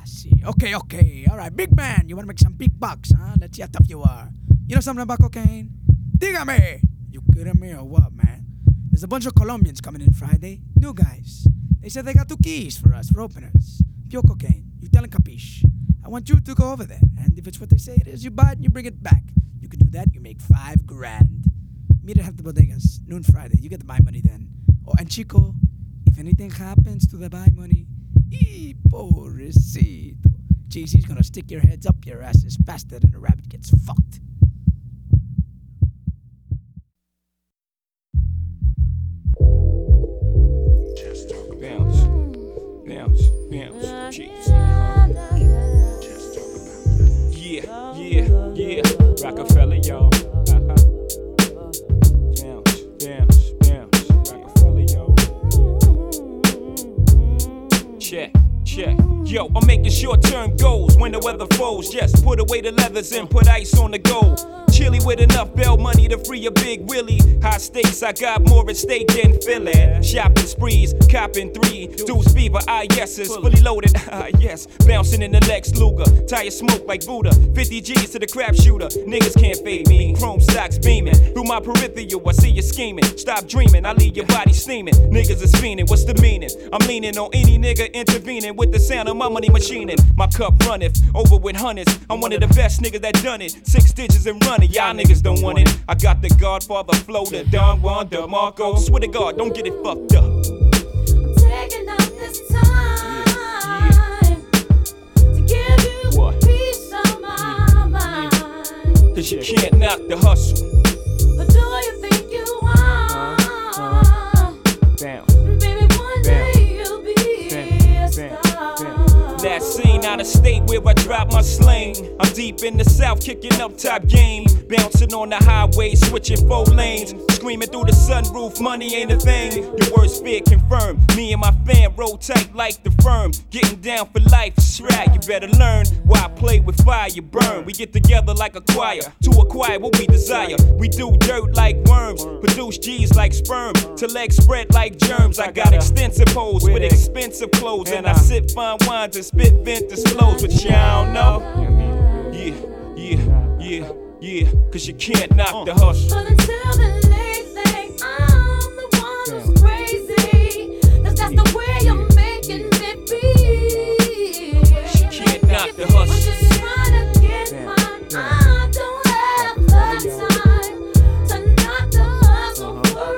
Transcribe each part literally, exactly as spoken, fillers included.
see. Okay, okay. All right, big man. You want to make some big bucks, huh? Let's see how tough you are. You know something about cocaine? Dígame. You kidding me or what, man? There's a bunch of Colombians coming in Friday. New guys. They said they got two keys for us, for openers. Pure cocaine. You tell them capiche. I want you to go over there. And if it's what they say it is, you buy it and you bring it back. You can do that, you make five grand. Meet at the bodegas, noon Friday. You get the buy money then. Oh, and Chico, if anything happens to the buy money, ee, pobrecito. J C's gonna stick your heads up your asses faster than a rabbit gets fucked. Just talk bounce, bounce, bounce, G C. Just talk about yeah, yeah, yeah. Rockefeller, y'all. Uh-huh. Bounce, bounce, bounce. Rockefeller, y'all. Check, check. Yo, I'm making short-term goals when the weather falls. Just put away the leathers and put ice on the gold. Chilly with enough bail money to free a big Willie. High stakes, I got more at stake than Philly. Shopping sprees, copping three. Deuce fever, ah yeses, fully loaded, ah yes. Bouncing in the Lex Luger, tire smoke like Buddha. fifty G's to the crap shooter, niggas can't fade me. Chrome stocks beaming, through my peripheral, I see you scheming. Stop dreaming, I leave your body steaming. Niggas is fiending, what's the meaning? I'm leaning on any nigga intervening with the sound of my money machining. My cup runneth, over with hundreds. I'm one of the best niggas that done it. Six digits and running. Y'all niggas don't want it. I got the Godfather flow, the Don Juan DeMarco. Swear to God, don't get it fucked up. I'm taking out this time yeah, yeah. to give you what? Peace of my mind. Cause you can't knock the hustle. But do you think you are? Uh, uh, Bounce. Baby, one day you'll be a star. That scene out of state where I drop my sling. I'm deep in the south, kicking up top game. Bouncing on the highway, switching four lanes. Screaming through the sunroof, money ain't a thing. Your worst fear confirmed. Me and my fam roll tight like the firm. Getting down for life, shrag, you better learn. Why I play with fire, you burn. We get together like a choir to acquire what we desire. We do dirt like worms, produce G's like sperm. To legs spread like germs. I got extensive hoes with expensive clothes. And I sip fine wines and spit vintage flows. But y'all know, yeah, yeah, yeah, yeah. Cause you can't knock the hustle. But until then, they think I'm the one who's crazy. Cause that's the way you're making it be. You can't knock the hustle. I'm just trying to get mine. I don't have the time to knock the hustle for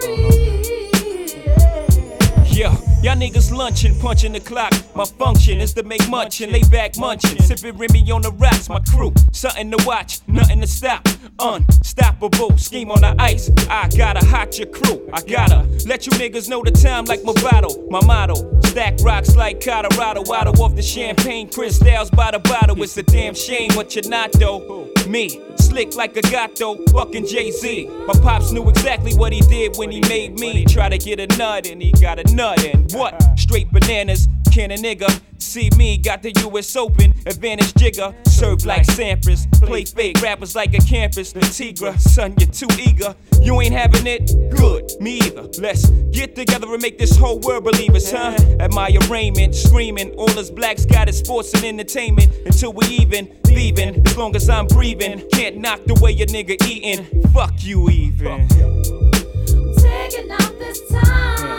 real. Yeah, y'all niggas lunching, punching the clock. My function is to make munch and lay back munching. Sipping Remy on the rocks, my crew. Something to watch, nothing to stop. Unstoppable, scheme on the ice. I gotta hot your crew. I gotta let you niggas know the time like Movado. My motto, stack rocks like Colorado. Waddle off the champagne, crystals by the bottle. It's a damn shame what you're not though. Me, slick like a gato, fucking Jay-Z. My pops knew exactly what he did when he made me. Try to get a nut and he got a nut and what? Straight bananas, can a nigga see me? Got the U S Open, advantage jigger. Serve like Sampras, play fake rappers like a campus. The Tigra, son, you're too eager. You ain't having it? Good, me either. Let's get together and make this whole world believers, huh? At my arraignment, screaming, all us blacks got is sports and entertainment. Until we even, leaving, as long as I'm breathing. Can't knock the way a nigga eating. Fuck you even. I'm taking out this time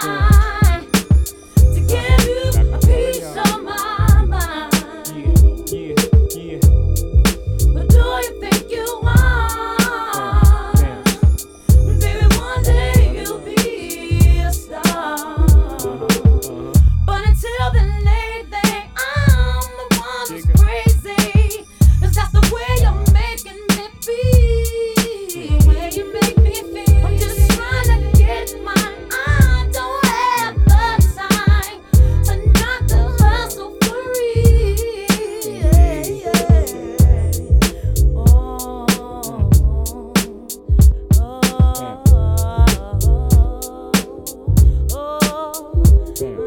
to give you a piece of my mind. Yeah, yeah, But do you think you are? Baby, one day you'll be a star. But until then, they think I'm the one who's crazy. Cause that's the way you're making me feel. The way you make me feel. I'm just trying to get mine. I don't have the time to knock the hustle for real. Oh, oh, oh, oh.